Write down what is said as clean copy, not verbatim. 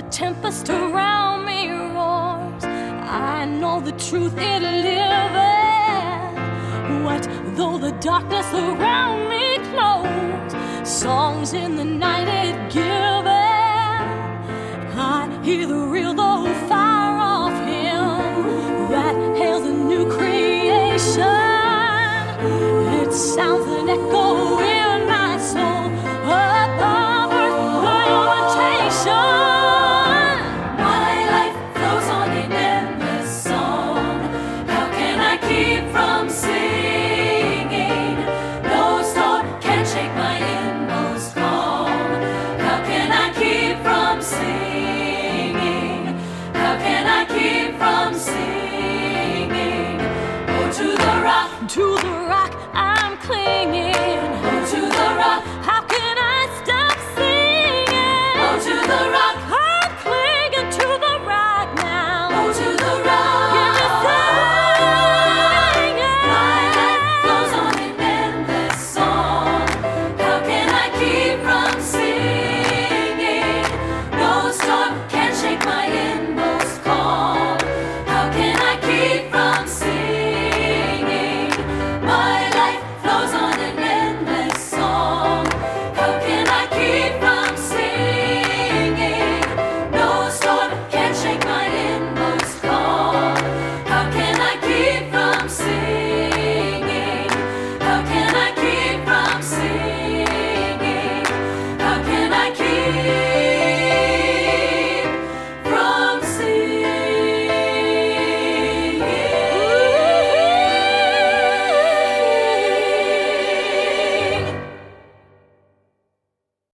tempest around me roars, I know the truth it liveth. What though the darkness around me close, songs in the night it giveth. I hear the real though far off hymn that hails a new creation. It sounds an echo in my soul above earth limitation. My life flows on in endless song. How can I keep from singing? No storm can shake my inmost calm. How can I keep from singing? How can I keep from singing? Oh, to the rock, I'm clinging. Oh, to the rock, how can I stop singing? Oh, to the rock.